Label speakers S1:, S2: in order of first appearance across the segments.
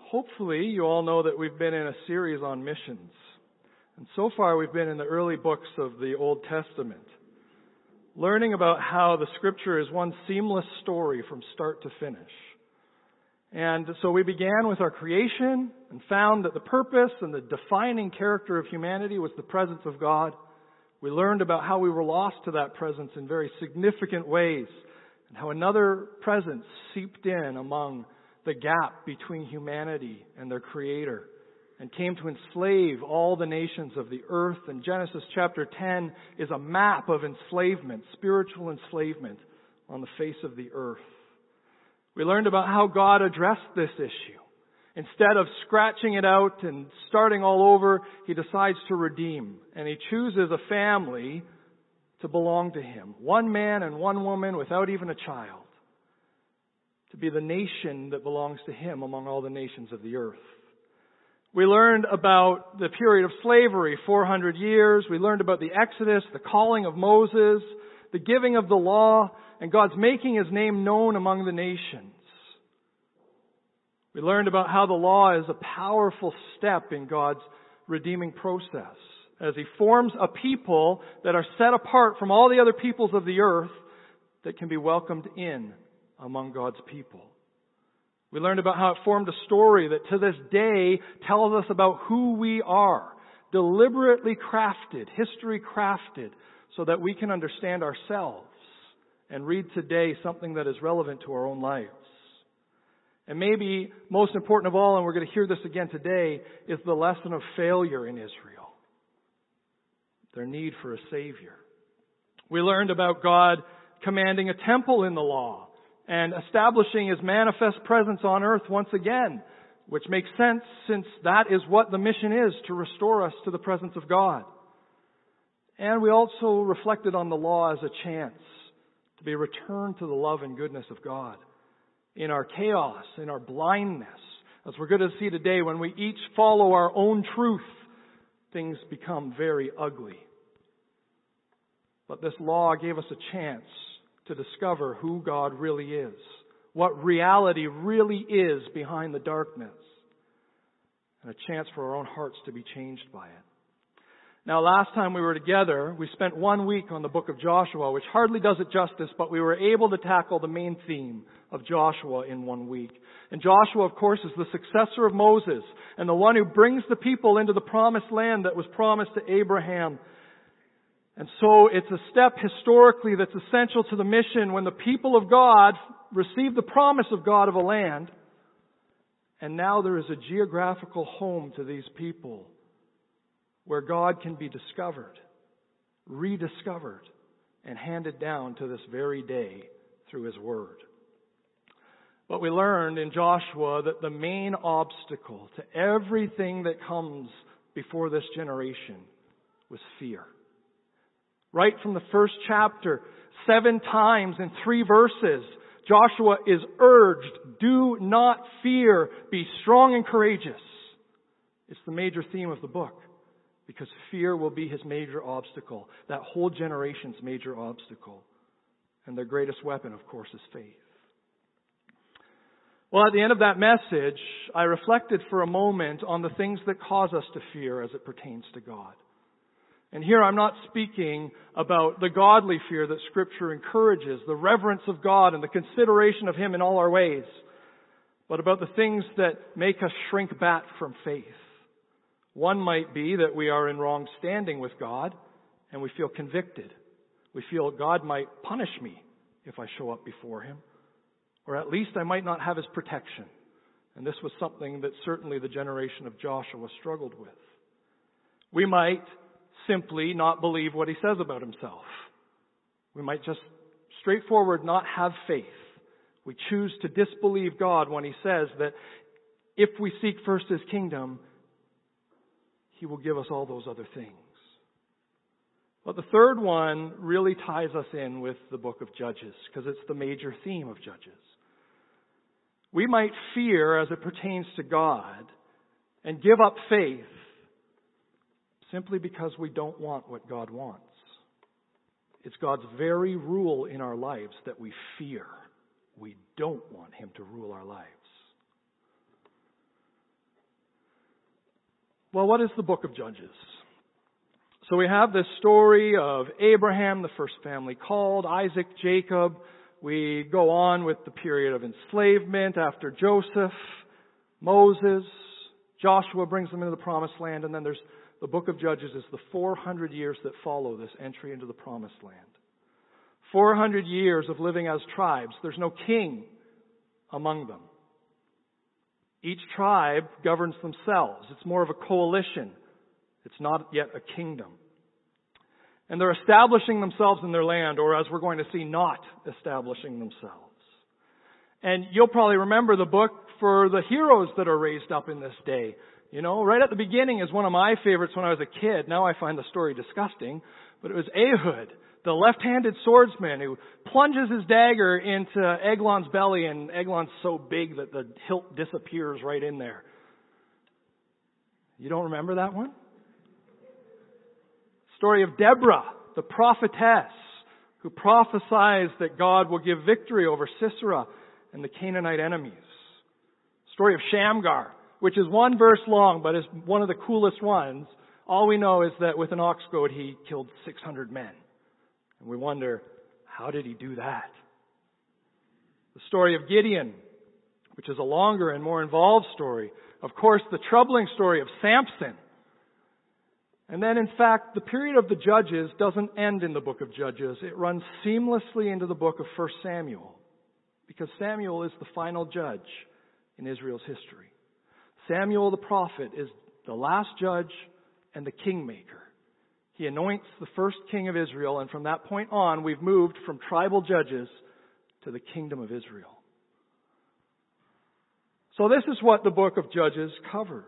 S1: Hopefully, you all know that we've been in a series on missions. And so far, we've been in the early books of the Old Testament, learning about how the Scripture is one seamless story from start to finish. And so we began with our creation and found that the purpose and the defining character of humanity was the presence of God. We learned about how we were lost to that presence in very significant ways, and how another presence seeped in among the gap between humanity and their Creator and came to enslave all the nations of the earth. And Genesis chapter 10 is a map of enslavement, spiritual enslavement on the face of the earth. We learned about how God addressed this issue. Instead of scratching it out and starting all over, He decides to redeem. And He chooses a family to belong to Him. One man and one woman without even a child. To be the nation that belongs to Him among all the nations of the earth. We learned about the period of slavery, 400 years. We learned about the Exodus, the calling of Moses, the giving of the law, and God's making His name known among the nations. We learned about how the law is a powerful step in God's redeeming process as He forms a people that are set apart from all the other peoples of the earth that can be welcomed in among God's people. We learned about how it formed a story that to this day tells us about who we are, deliberately crafted, history crafted, so that we can understand ourselves and read today something that is relevant to our own lives. And maybe most important of all, and we're going to hear this again today, is the lesson of failure in Israel. Their need for a Savior. We learned about God commanding a temple in the law and establishing His manifest presence on earth once again, which makes sense since that is what the mission is, to restore us to the presence of God. And we also reflected on the law as a chance to be returned to the love and goodness of God. In our chaos, in our blindness, as we're going to see today, when we each follow our own truth, things become very ugly. But this law gave us a chance to discover who God really is, what reality really is behind the darkness, and a chance for our own hearts to be changed by it. Now, last time we were together, we spent 1 week on the book of Joshua, which hardly does it justice, but we were able to tackle the main theme of Joshua in 1 week. And Joshua, of course, is the successor of Moses and the one who brings the people into the promised land that was promised to Abraham. And so it's a step historically that's essential to the mission when the people of God receive the promise of God of a land. And now there is a geographical home to these people where God can be discovered, rediscovered, and handed down to this very day through His Word. But we learned in Joshua that the main obstacle to everything that comes before this generation was fear. Right from the first chapter, 7 times in 3 verses, Joshua is urged, do not fear, be strong and courageous. It's the major theme of the book, because fear will be his major obstacle, that whole generation's major obstacle. And their greatest weapon, of course, is faith. Well, at the end of that message, I reflected for a moment on the things that cause us to fear as it pertains to God. And here I'm not speaking about the godly fear that Scripture encourages, the reverence of God and the consideration of Him in all our ways, but about the things that make us shrink back from faith. One might be that we are in wrong standing with God and we feel convicted. We feel God might punish me if I show up before Him, or at least I might not have His protection. And this was something that certainly the generation of Joshua struggled with. We might simply not believe what He says about Himself. We might just straightforward not have faith. We choose to disbelieve God when He says that if we seek first His kingdom, He will give us all those other things. But the third one really ties us in with the book of Judges, because it's the major theme of Judges. We might fear as it pertains to God and give up faith simply because we don't want what God wants. It's God's very rule in our lives that we fear. We don't want Him to rule our lives. Well, what is the book of Judges? So we have this story of Abraham, the first family called, Isaac, Jacob. We go on with the period of enslavement after Joseph, Moses, Joshua brings them into the promised land, and then there's the book of Judges is the 400 years that follow this entry into the promised land. 400 years of living as tribes. There's no king among them. Each tribe governs themselves. It's more of a coalition. It's not yet a kingdom. And they're establishing themselves in their land, or as we're going to see, not establishing themselves. And you'll probably remember the book for the heroes that are raised up in this day. You know, right at the beginning is one of my favorites when I was a kid. Now I find the story disgusting. But it was Ehud, the left-handed swordsman who plunges his dagger into Eglon's belly, and Eglon's so big that the hilt disappears right in there. You don't remember that one? Story of Deborah, the prophetess, who prophesies that God will give victory over Sisera and the Canaanite enemies. Story of Shamgar, which is one verse long, but is one of the coolest ones. All we know is that with an ox goad, he killed 600 men. And we wonder, how did he do that? The story of Gideon, which is a longer and more involved story. Of course, the troubling story of Samson. And then, in fact, the period of the Judges doesn't end in the book of Judges. It runs seamlessly into the book of 1 Samuel, because Samuel is the final judge in Israel's history. Samuel the prophet is the last judge and the kingmaker. He anoints the first king of Israel, and from that point on, we've moved from tribal judges to the kingdom of Israel. So this is what the book of Judges covers.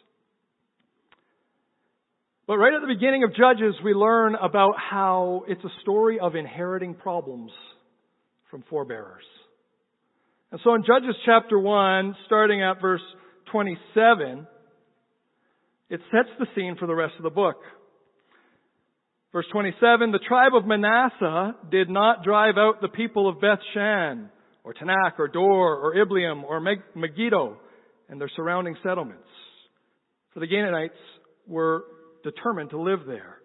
S1: But right at the beginning of Judges, we learn about how it's a story of inheriting problems from forebearers. And so in Judges chapter 1, starting at verse 27, it sets the scene for the rest of the book. Verse 27, the tribe of Manasseh did not drive out the people of Beth-shan, or Tanakh, or Dor, or Ibleam, or Megiddo, and their surrounding settlements. For the Canaanites were determined to live there.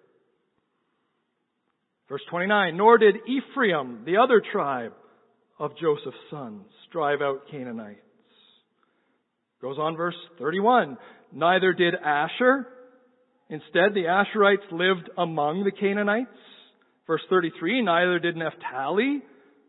S1: Verse 29, nor did Ephraim, the other tribe of Joseph's sons, drive out Canaanites. Goes on verse 31, neither did Asher. Instead, the Asherites lived among the Canaanites. Verse 33, neither did Naphtali.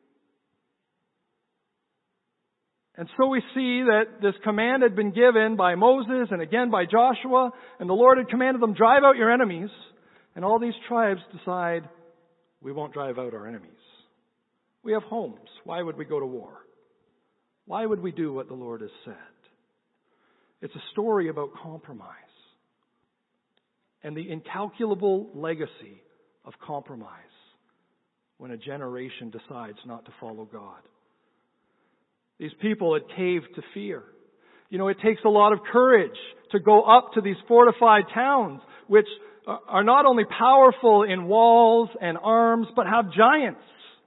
S1: And so we see that this command had been given by Moses and again by Joshua, and the Lord had commanded them, drive out your enemies. And all these tribes decide, we won't drive out our enemies. We have homes. Why would we go to war? Why would we do what the Lord has said? It's a story about compromise and the incalculable legacy of compromise when a generation decides not to follow God. These people had caved to fear. You know, it takes a lot of courage to go up to these fortified towns, which are not only powerful in walls and arms, but have giants.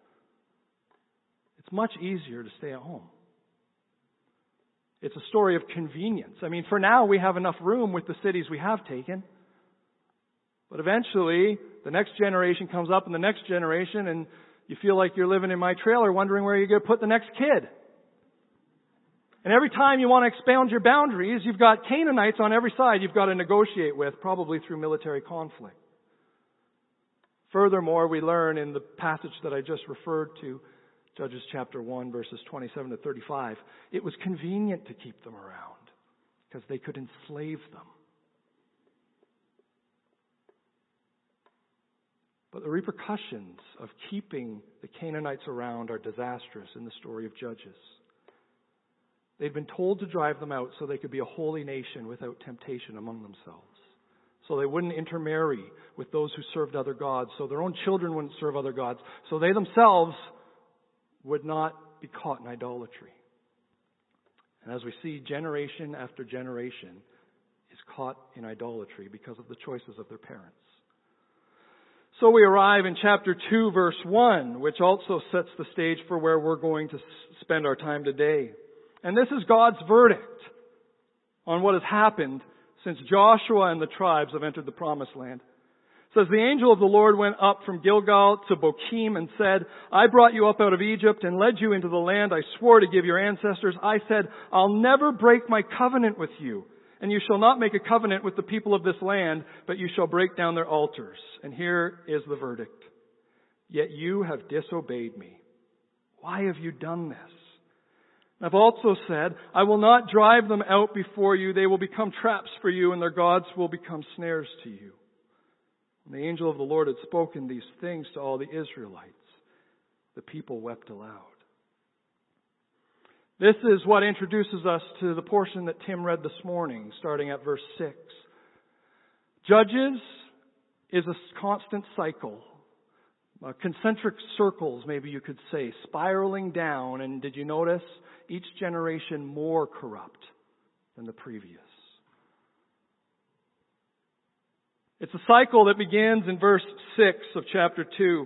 S1: It's much easier to stay at home. It's a story of convenience. I mean, for now, we have enough room with the cities we have taken. But eventually, the next generation comes up and the next generation, and you feel like you're living in my trailer wondering where you're going to put the next kid. And every time you want to expand your boundaries, you've got Canaanites on every side you've got to negotiate with, probably through military conflict. Furthermore, we learn in the passage that I just referred to, Judges chapter 1, verses 27 to 35, it was convenient to keep them around because they could enslave them. But the repercussions of keeping the Canaanites around are disastrous in the story of Judges. They'd been told to drive them out so they could be a holy nation without temptation among themselves. So they wouldn't intermarry with those who served other gods. So their own children wouldn't serve other gods. So they themselves would not be caught in idolatry. And as we see, generation after generation is caught in idolatry because of the choices of their parents. So we arrive in chapter 2, verse 1, which also sets the stage for where we're going to spend our time today. And this is God's verdict on what has happened since Joshua and the tribes have entered the promised land. It says, the angel of the Lord went up from Gilgal to Bochim and said, I brought you up out of Egypt and led you into the land I swore to give your ancestors. I said, I'll never break my covenant with you, and you shall not make a covenant with the people of this land, but you shall break down their altars. And here is the verdict. Yet you have disobeyed me. Why have you done this? I've also said, I will not drive them out before you. They will become traps for you, and their gods will become snares to you. When the angel of the Lord had spoken these things to all the Israelites, the people wept aloud. This is what introduces us to the portion that Tim read this morning, starting at verse 6. Judges is a constant cycle. Concentric circles, maybe you could say, spiraling down. And did you notice? Each generation more corrupt than the previous. It's a cycle that begins in verse 6 of chapter 2.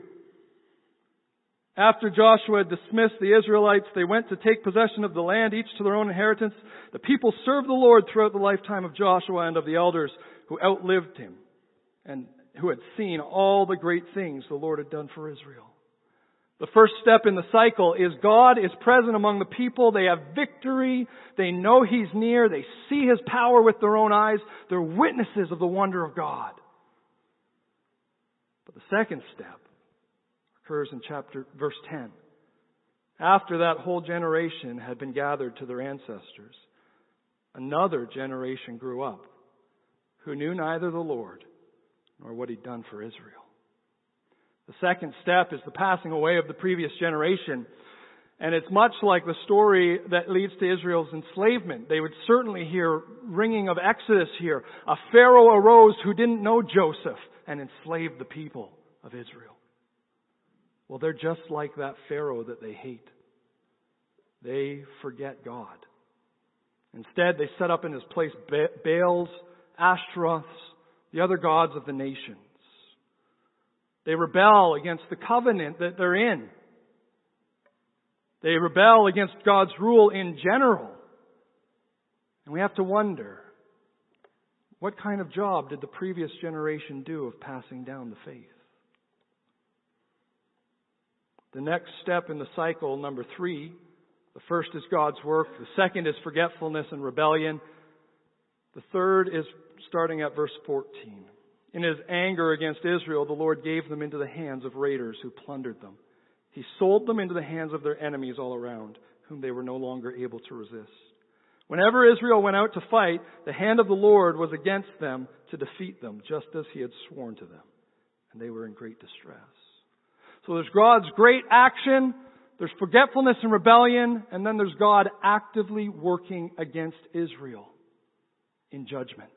S1: After Joshua had dismissed the Israelites, they went to take possession of the land, each to their own inheritance. The people served the Lord throughout the lifetime of Joshua and of the elders who outlived him and who had seen all the great things the Lord had done for Israel. The first step in the cycle is God is present among the people. They have victory. They know He's near. They see His power with their own eyes. They're witnesses of the wonder of God. But the second step occurs in verse 10. After that whole generation had been gathered to their ancestors, another generation grew up who knew neither the Lord nor what He'd done for Israel. The second step is the passing away of the previous generation. And it's much like the story that leads to Israel's enslavement. They would certainly hear ringing of Exodus here. A Pharaoh arose who didn't know Joseph and enslaved the people of Israel. Well, they're just like that Pharaoh that they hate. They forget God. Instead, they set up in His place Baals, Ashtaroths, the other gods of the nations. They rebel against the covenant that they're in. They rebel against God's rule in general. And we have to wonder, what kind of job did the previous generation do of passing down the faith? The next step in the cycle, number 3, the first is God's work. The second is forgetfulness and rebellion. The third is starting at verse 14. In His anger against Israel, the Lord gave them into the hands of raiders who plundered them. He sold them into the hands of their enemies all around, whom they were no longer able to resist. Whenever Israel went out to fight, the hand of the Lord was against them to defeat them, just as He had sworn to them. And they were in great distress. So there's God's great action, there's forgetfulness and rebellion, and then there's God actively working against Israel in judgment,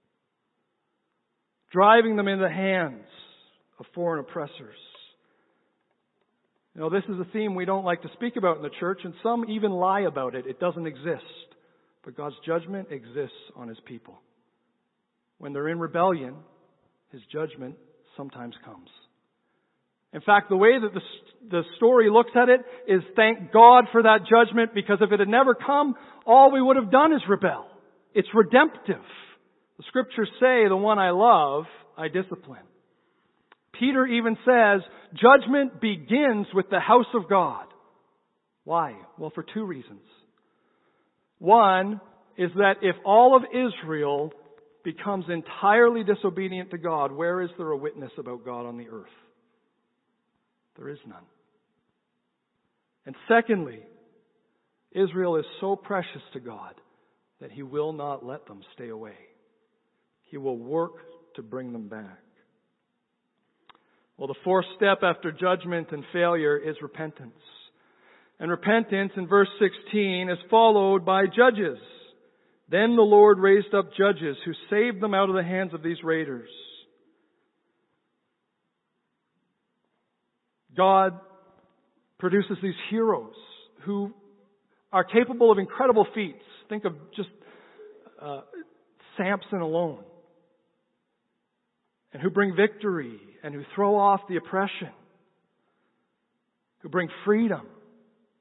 S1: driving them into the hands of foreign oppressors. You know, this is a theme we don't like to speak about in the church, and some even lie about it. It doesn't exist. But God's judgment exists on His people. When they're in rebellion, His judgment sometimes comes. In fact, the way that the story looks at it is thank God for that judgment, because if it had never come, all we would have done is rebel. It's redemptive. The Scriptures say, the one I love, I discipline. Peter even says, judgment begins with the house of God. Why? Well, for 2 reasons. One is that if all of Israel becomes entirely disobedient to God, where is there a witness about God on the earth? There is none. And secondly, Israel is so precious to God that He will not let them stay away. He will work to bring them back. Well, the fourth step after judgment and failure is repentance. And repentance in verse 16 is followed by judges. Then the Lord raised up judges who saved them out of the hands of these raiders. God produces these heroes who are capable of incredible feats. Think of just Samson alone. And who bring victory and who throw off the oppression. Who bring freedom.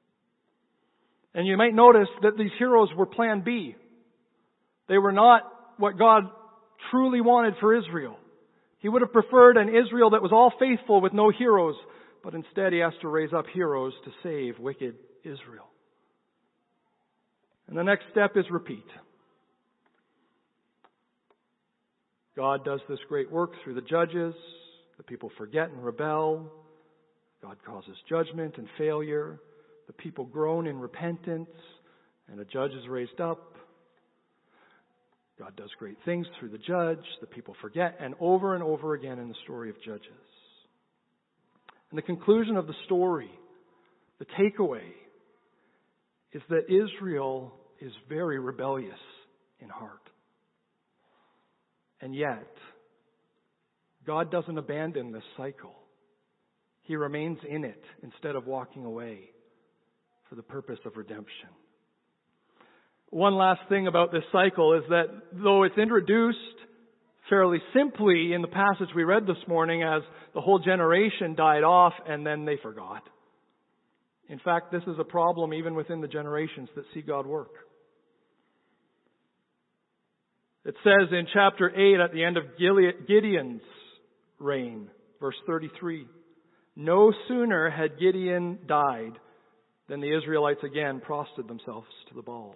S1: And you might notice that these heroes were plan B. They were not what God truly wanted for Israel. He would have preferred an Israel that was all faithful with no heroes, but instead he has to raise up heroes to save wicked Israel. And the next step is repeat. God does this great work through the judges. The people forget and rebel. God causes judgment and failure. The people groan in repentance, and a judge is raised up. God does great things through the judge. The people forget, and over again in the story of Judges. And the conclusion of the story, the takeaway, is that Israel is very rebellious in heart. And yet, God doesn't abandon this cycle. He remains in it instead of walking away for the purpose of redemption. One last thing about this cycle is that though it's introduced fairly simply in the passage we read this morning as the whole generation died off and then they forgot. In fact, this is a problem even within the generations that see God work. It says in chapter 8 at the end of Gideon's reign, verse 33, no sooner had Gideon died than the Israelites again prostrated themselves to the Baals.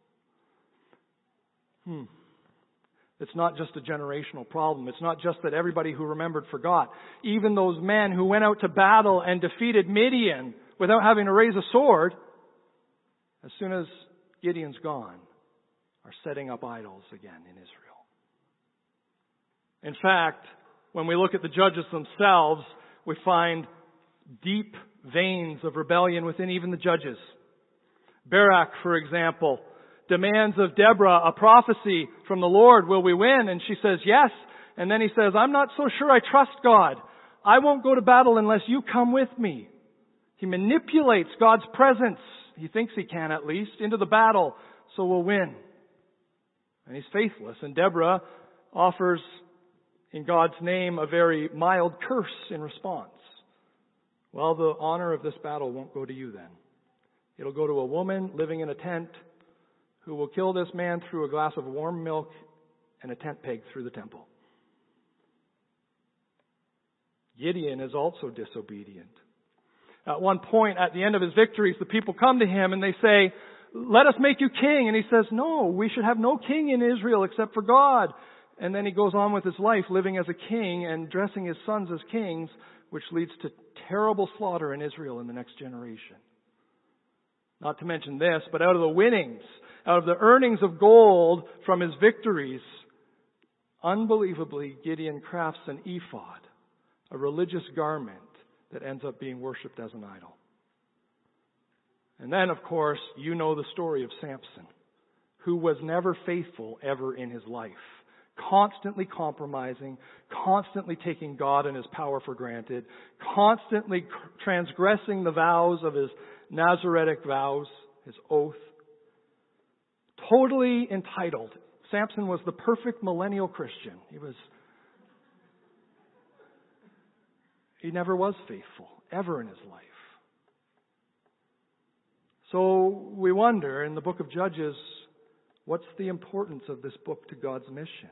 S1: It's not just a generational problem. It's not just that everybody who remembered forgot. Even those men who went out to battle and defeated Midian without having to raise a sword, as soon as Gideon's gone, are setting up idols again in Israel. In fact, when we look at the judges themselves, we find deep veins of rebellion within even the judges. Barak, for example, demands of Deborah a prophecy from the Lord. Will we win? And she says yes. And then he says, I'm not so sure I trust God. I won't go to battle unless you come with me. He manipulates God's presence, he thinks he can at least, into the battle so we'll win. And he's faithless. And Deborah offers in God's name a very mild curse in response. Well, the honor of this battle won't go to you then. It'll go to a woman living in a tent who will kill this man through a glass of warm milk and a tent peg through the temple. Gideon is also disobedient. At one point, at the end of his victories, the people come to him and they say, let us make you king. And he says, no, we should have no king in Israel except for God. And then he goes on with his life living as a king and dressing his sons as kings, which leads to terrible slaughter in Israel in the next generation. Not to mention this, but out of the winnings, out of the earnings of gold from his victories, unbelievably, Gideon crafts an ephod, a religious garment that ends up being worshipped as an idol. And then, of course, you know the story of Samson, who was never faithful ever in his life, constantly compromising, constantly taking God and his power for granted, constantly transgressing the vows of his Nazaritic vows, his oath. Totally entitled. Samson was the perfect millennial Christian. He never was faithful, ever in his life. So we wonder in the book of Judges, what's the importance of this book to God's mission?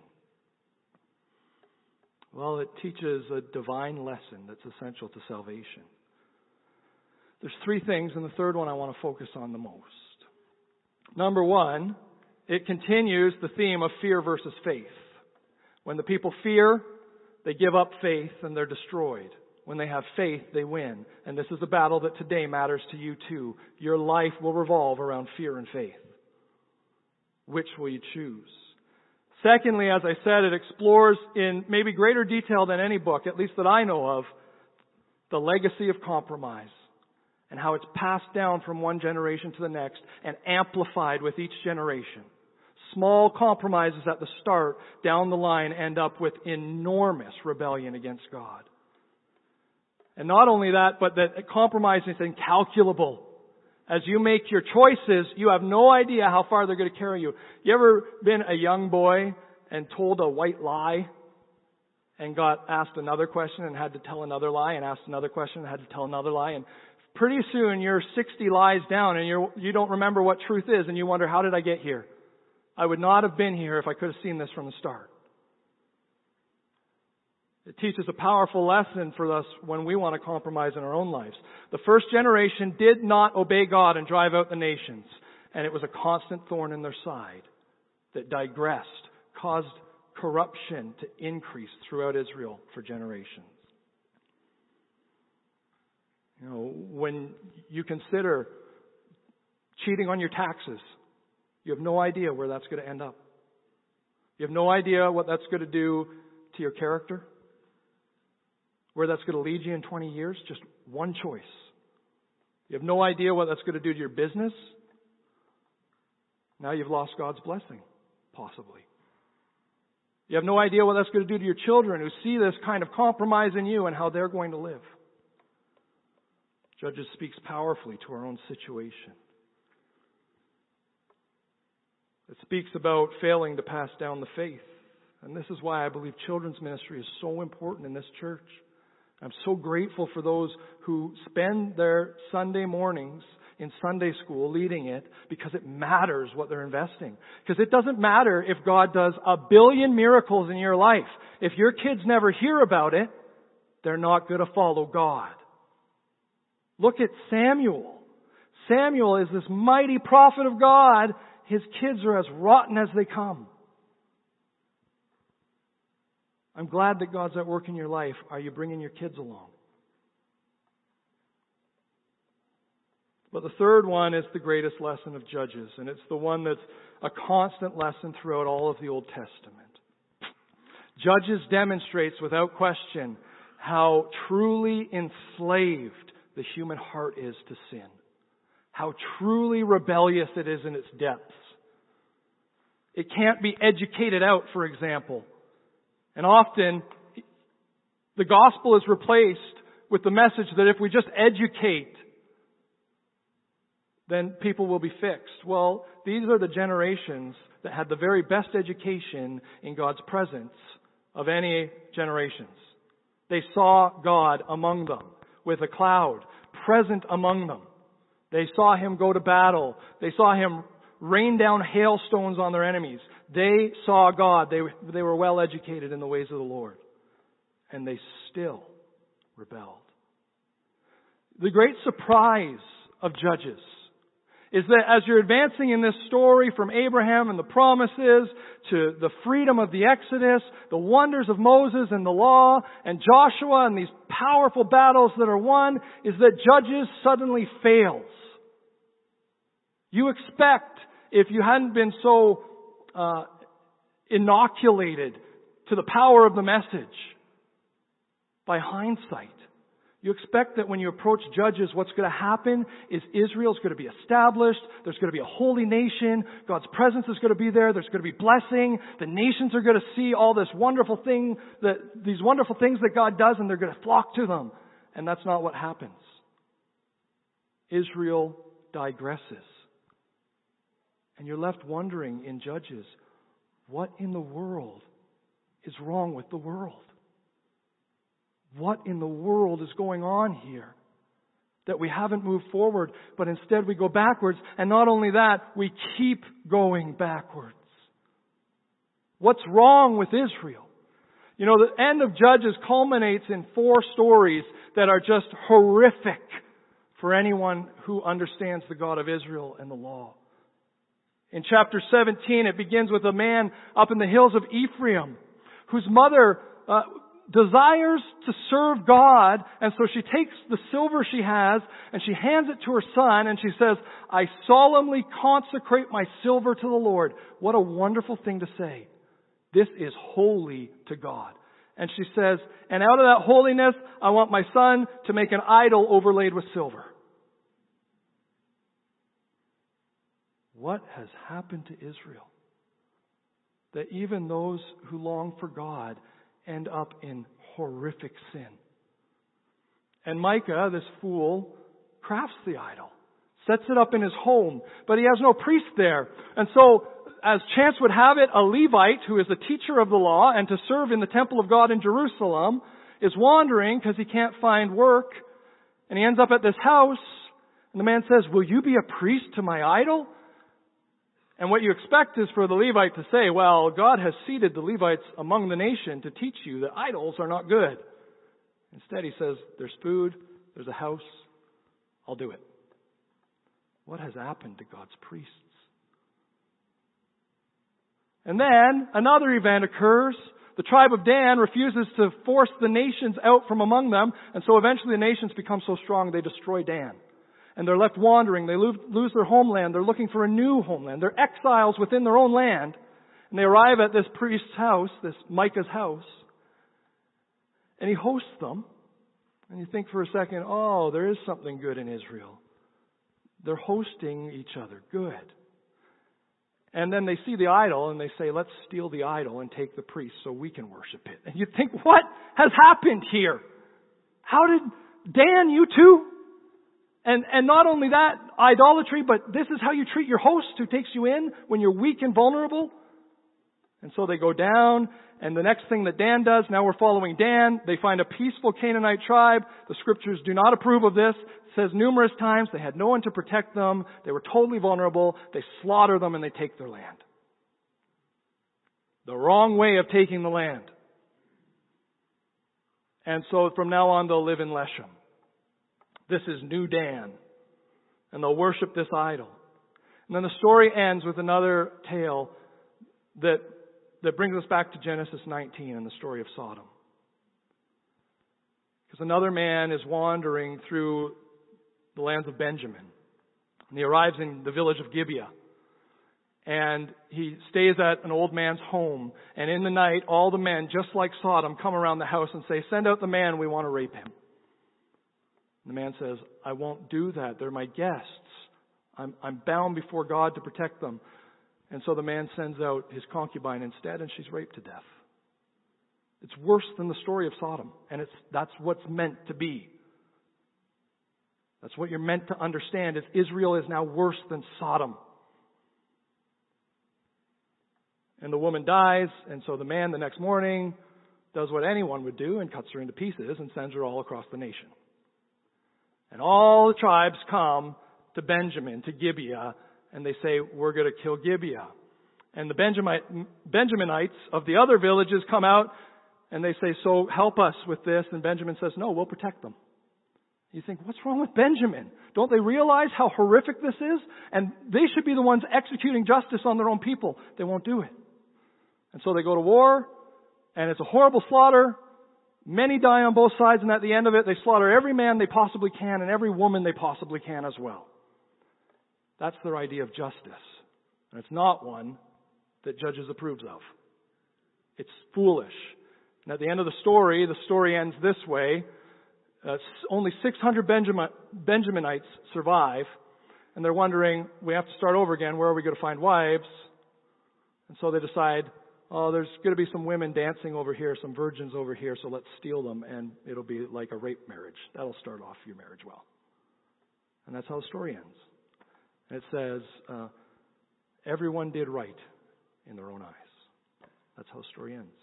S1: Well, it teaches a divine lesson that's essential to salvation. There's three things, and the third one I want to focus on the most. Number one, it continues the theme of fear versus faith. When the people fear, they give up faith and they're destroyed. When they have faith, they win. And this is a battle that today matters to you too. Your life will revolve around fear and faith. Which will you choose? Secondly, as I said, it explores in maybe greater detail than any book, at least that I know of, the legacy of compromise and how it's passed down from one generation to the next and amplified with each generation. Small compromises at the start, down the line, end up with enormous rebellion against God. And not only that, but that compromise is incalculable. As you make your choices, you have no idea how far they're going to carry you. You ever been a young boy and told a white lie and got asked another question and had to tell another lie and asked another question and had to tell another lie? And pretty soon you're 60 lies down and you don't remember what truth is and you wonder, how did I get here? I would not have been here if I could have seen this from the start. It teaches a powerful lesson for us when we want to compromise in our own lives. The first generation did not obey God and drive out the nations. And it was a constant thorn in their side that digressed, caused corruption to increase throughout Israel for generations. You know, when you consider cheating on your taxes, you have no idea where that's going to end up. You have no idea what that's going to do to your character, where that's going to lead you in 20 years. Just one choice. You have no idea what that's going to do to your business. Now you've lost God's blessing, possibly. You have no idea what that's going to do to your children who see this kind of compromise in you and how they're going to live. Judges speaks powerfully to our own situation. It speaks about failing to pass down the faith. And this is why I believe children's ministry is so important in this church. I'm so grateful for those who spend their Sunday mornings in Sunday school leading it, because it matters what they're investing. Because it doesn't matter if God does 1 billion miracles in your life. If your kids never hear about it, they're not going to follow God. Look at Samuel. Samuel is this mighty prophet of God. His kids are as rotten as they come. I'm glad that God's at work in your life. Are you bringing your kids along? But the third one is the greatest lesson of Judges, and it's the one that's a constant lesson throughout all of the Old Testament. Judges demonstrates without question how truly enslaved the human heart is to sin. How truly rebellious it is in its depths. It can't be educated out, for example. And often, the gospel is replaced with the message that if we just educate, then people will be fixed. Well, these are the generations that had the very best education in God's presence of any generations. They saw God among them with a cloud, present among them. They saw Him go to battle. They saw Him rain down hailstones on their enemies. They saw God. They were well educated in the ways of the Lord. And they still rebelled. The great surprise of Judges is that as you're advancing in this story from Abraham and the promises to the freedom of the Exodus, the wonders of Moses and the law, and Joshua and these powerful battles that are won, is that Judges suddenly fails. You expect, if you hadn't been so inoculated to the power of the message by hindsight, you expect that when you approach Judges, what's going to happen is Israel's going to be established. There's going to be a holy nation. God's presence is going to be there. There's going to be blessing. The nations are going to see all this wonderful thing, these wonderful things that God does, and they're going to flock to them. And that's not what happens. Israel digresses. And you're left wondering in Judges, what in the world is wrong with the world? What in the world is going on here? That we haven't moved forward, but instead we go backwards. And not only that, we keep going backwards. What's wrong with Israel? You know, the end of Judges culminates in 4 stories that are just horrific for anyone who understands the God of Israel and the law. In chapter 17, it begins with a man up in the hills of Ephraim whose mother desires to serve God, and so she takes the silver she has and she hands it to her son and she says, I solemnly consecrate my silver to the Lord. What a wonderful thing to say. This is holy to God. And she says, and out of that holiness, I want my son to make an idol overlaid with silver. What has happened to Israel? That even those who long for God end up in horrific sin. And Micah, this fool, crafts the idol, sets it up in his home, but he has no priest there. And so, as chance would have it, a Levite, who is a teacher of the law and to serve in the temple of God in Jerusalem, is wandering because he can't find work. And he ends up at this house, and the man says, will you be a priest to my idol? And what you expect is for the Levite to say, well, God has seated the Levites among the nation to teach you that idols are not good. Instead, he says, there's food, there's a house, I'll do it. What has happened to God's priests? And then another event occurs. The tribe of Dan refuses to force the nations out from among them, and so eventually the nations become so strong they destroy Dan. And they're left wandering. They lose their homeland. They're looking for a new homeland. They're exiles within their own land. And they arrive at this priest's house, this Micah's house. And he hosts them. And you think for a second, oh, there is something good in Israel. They're hosting each other. Good. And then they see the idol and they say, let's steal the idol and take the priest so we can worship it. And you think, what has happened here? How did Dan, you too? And not only that, idolatry, but this is how you treat your host who takes you in when you're weak and vulnerable. And so they go down, and the next thing that Dan does, now we're following Dan, they find a peaceful Canaanite tribe. The scriptures do not approve of this. It says numerous times they had no one to protect them. They were totally vulnerable. They slaughter them and they take their land. The wrong way of taking the land. And so from now on they'll live in Leshem. This is New Dan. And they'll worship this idol. And then the story ends with another tale that brings us back to Genesis 19 and the story of Sodom. Because another man is wandering through the lands of Benjamin. And he arrives in the village of Gibeah. And he stays at an old man's home. And in the night, all the men, just like Sodom, come around the house and say, send out the man, we want to rape him. The man says, I won't do that. They're my guests. I'm bound before God to protect them. And so the man sends out his concubine instead, and she's raped to death. It's worse than the story of Sodom. And that's what's meant to be. That's what you're meant to understand, is Israel is now worse than Sodom. And the woman dies, and so the man the next morning does what anyone would do and cuts her into pieces and sends her all across the nation. And all the tribes come to Benjamin, to Gibeah, and they say, we're going to kill Gibeah. And the Benjaminites of the other villages come out and they say, so help us with this. And Benjamin says, no, we'll protect them. You think, what's wrong with Benjamin? Don't they realize how horrific this is? And they should be the ones executing justice on their own people. They won't do it. And so they go to war, and it's a horrible slaughter. Many die on both sides, and at the end of it, they slaughter every man they possibly can and every woman they possibly can as well. That's their idea of justice. And it's not one that Judges approves of. It's foolish. And at the end of the story ends this way. Only 600 Benjaminites survive, and they're wondering, we have to start over again. Where are we going to find wives? And so they decide, oh, there's going to be some women dancing over here, some virgins over here, so let's steal them, and it'll be like a rape marriage. That'll start off your marriage well. And that's how the story ends. And it says, everyone did right in their own eyes. That's how the story ends.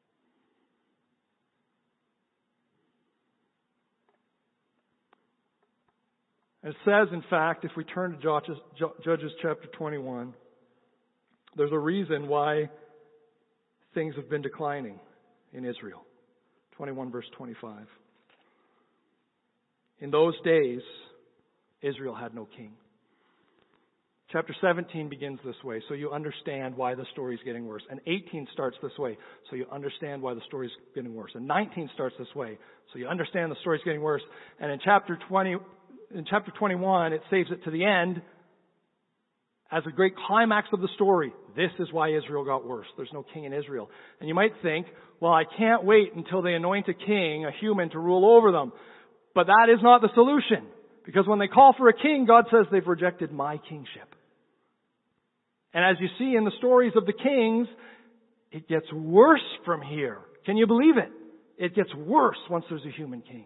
S1: And it says, in fact, if we turn to Judges chapter 21, there's a reason why things have been declining in Israel. 21 verse 25. In those days, Israel had no king. Chapter 17 begins this way, so you understand why the story is getting worse. And 18 starts this way, so you understand why the story is getting worse. And 19 starts this way, so you understand the story is getting worse. And in chapter 21, it saves it to the end as a great climax of the story. This is why Israel got worse. There's no king in Israel. And you might think, well, I can't wait until they anoint a king, a human, to rule over them. But that is not the solution. Because when they call for a king, God says they've rejected my kingship. And as you see in the stories of the kings, it gets worse from here. Can you believe it? It gets worse once there's a human king.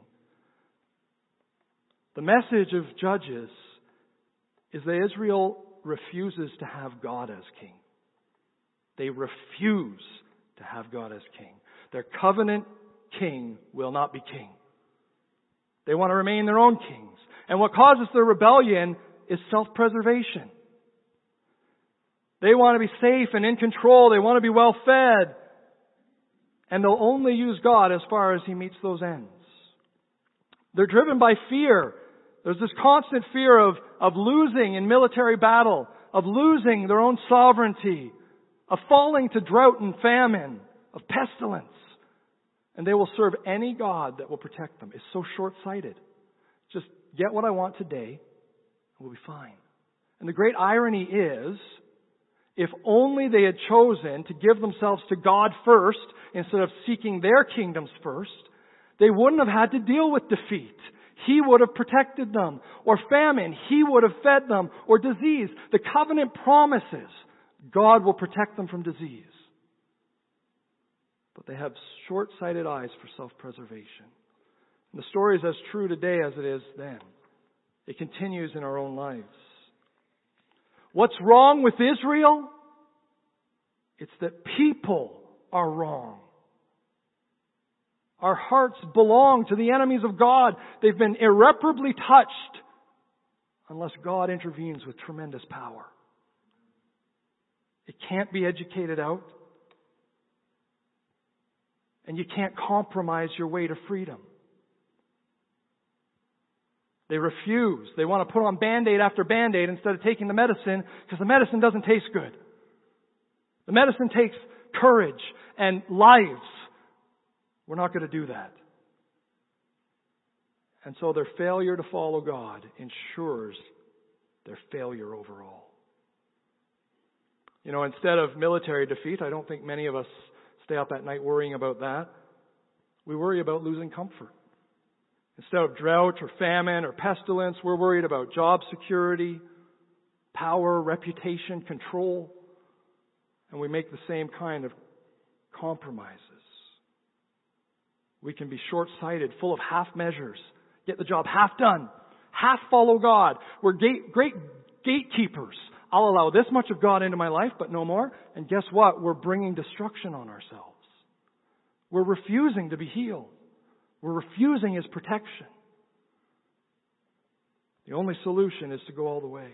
S1: The message of Judges is that Israel refuses to have God as king. They refuse to have God as king. Their covenant king will not be king. They want to remain their own kings. And what causes their rebellion is self-preservation. They want to be safe and in control. They want to be well fed. And they'll only use God as far as He meets those ends. They're driven by fear. There's this constant fear of losing in military battle, of losing their own sovereignty, of falling to drought and famine, of pestilence. And they will serve any god that will protect them. It's so short-sighted. Just get what I want today, and we'll be fine. And the great irony is, if only they had chosen to give themselves to God first, instead of seeking their kingdoms first, they wouldn't have had to deal with defeat. He would have protected them. Or famine, He would have fed them. Or disease. The covenant promises God will protect them from disease. But they have short-sighted eyes for self-preservation. And the story is as true today as it is then. It continues in our own lives. What's wrong with Israel? It's that people are wrong. Our hearts belong to the enemies of God. They've been irreparably touched unless God intervenes with tremendous power. It can't be educated out. And you can't compromise your way to freedom. They refuse. They want to put on Band-Aid after Band-Aid instead of taking the medicine because the medicine doesn't taste good. The medicine takes courage and lives. We're not going to do that. And so their failure to follow God ensures their failure overall. Instead of military defeat, I don't think many of us stay up at night worrying about that. We worry about losing comfort. Instead of drought or famine or pestilence, we're worried about job security, power, reputation, control. And we make the same kind of compromises. We can be short-sighted, full of half measures. Get the job half done. Half follow God. We're great gatekeepers. I'll allow this much of God into my life, but no more. And guess what? We're bringing destruction on ourselves. We're refusing to be healed. We're refusing His protection. The only solution is to go all the way.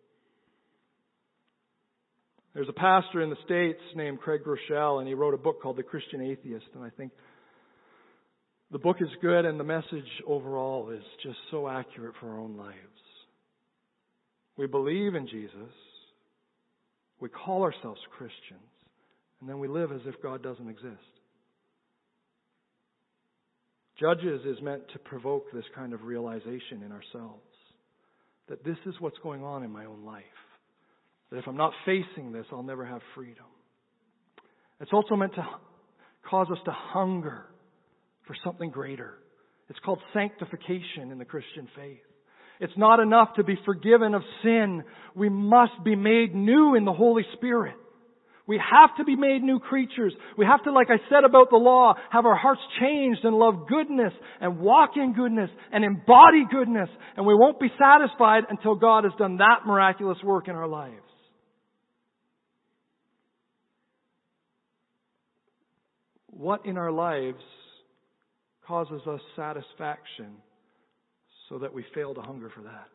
S1: There's a pastor in the States named Craig Groeschel, and he wrote a book called The Christian Atheist. And I think the book is good, and the message overall is just so accurate for our own lives. We believe in Jesus. We call ourselves Christians. And then we live as if God doesn't exist. Judges is meant to provoke this kind of realization in ourselves. That this is what's going on in my own life. That if I'm not facing this, I'll never have freedom. It's also meant to cause us to hunger for something greater. It's called sanctification in the Christian faith. It's not enough to be forgiven of sin. We must be made new in the Holy Spirit. We have to be made new creatures. We have to, like I said about the law, have our hearts changed and love goodness and walk in goodness and embody goodness. And we won't be satisfied until God has done that miraculous work in our lives. What in our lives causes us satisfaction so that we fail to hunger for that?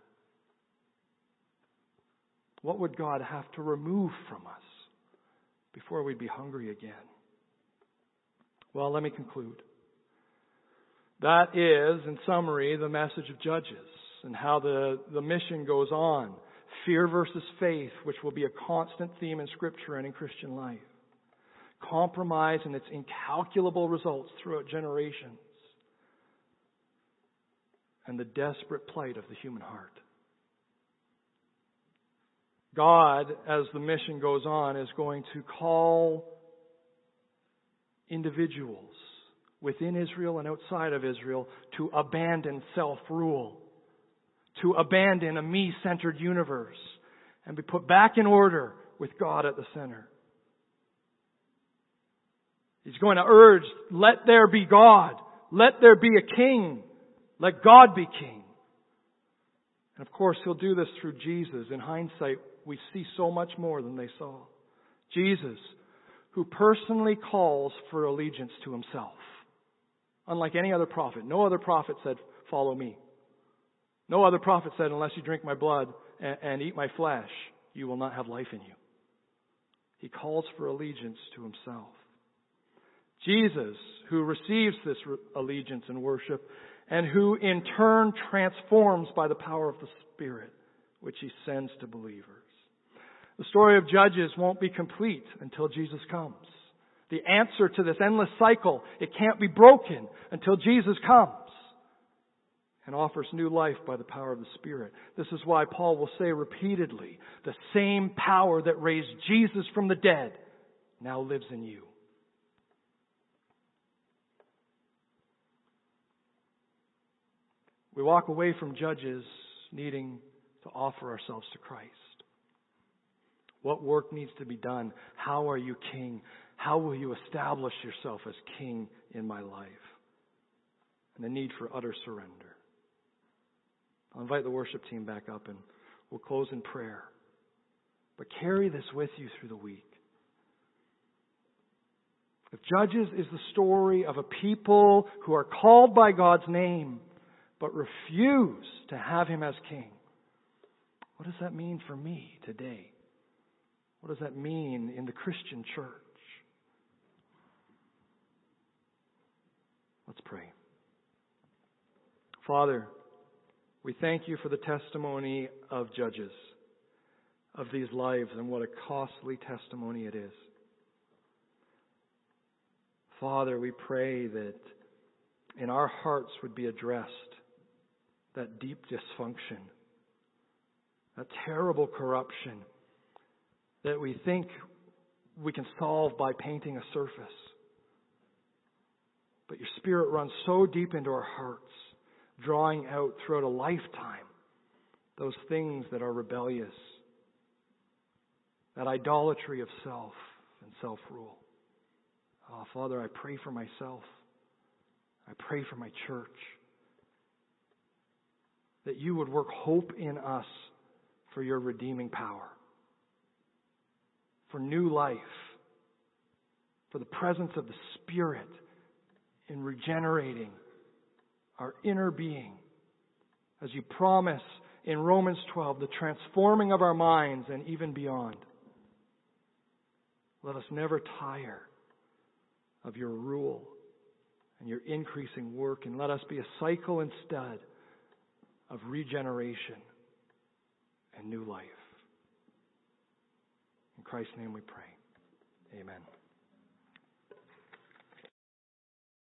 S1: What would God have to remove from us before we'd be hungry again? Well, let me conclude. That is, in summary, the message of Judges and how the mission goes on. Fear versus faith, which will be a constant theme in Scripture and in Christian life. Compromise and its incalculable results throughout generations. And the desperate plight of the human heart. God, as the mission goes on, is going to call individuals within Israel and outside of Israel to abandon self-rule, to abandon a me-centered universe, and be put back in order with God at the center. He's going to urge, let there be God. Let there be a king. Let God be king. And of course, He'll do this through Jesus. In hindsight, we see so much more than they saw. Jesus, who personally calls for allegiance to Himself. Unlike any other prophet. No other prophet said, follow me. No other prophet said, unless you drink my blood and eat my flesh, you will not have life in you. He calls for allegiance to himself. Jesus, who receives this allegiance and worship, and who in turn transforms by the power of the Spirit, which he sends to believers. The story of Judges won't be complete until Jesus comes. The answer to this endless cycle, it can't be broken until Jesus comes and offers new life by the power of the Spirit. This is why Paul will say repeatedly, the same power that raised Jesus from the dead now lives in you. We walk away from Judges needing to offer ourselves to Christ. What work needs to be done? How are you king? How will you establish yourself as king in my life? And the need for utter surrender. I'll invite the worship team back up and we'll close in prayer. But carry this with you through the week. If Judges is the story of a people who are called by God's name, but refuse to have Him as King, what does that mean for me today? What does that mean in the Christian church? Let's pray. Father, we thank you for the testimony of Judges, of these lives, and what a costly testimony it is. Father, we pray that in our hearts would be addressed that deep dysfunction, that terrible corruption that we think we can solve by painting a surface. But your Spirit runs so deep into our hearts, drawing out throughout a lifetime those things that are rebellious, that idolatry of self and self-rule. Oh, Father, I pray for myself. I pray for my church. That you would work hope in us for your redeeming power. For new life. For the presence of the Spirit in regenerating our inner being. As you promise in Romans 12, the transforming of our minds and even beyond. Let us never tire of your rule and your increasing work, and let us be a cycle instead of regeneration and new life. In Christ's name we pray. Amen.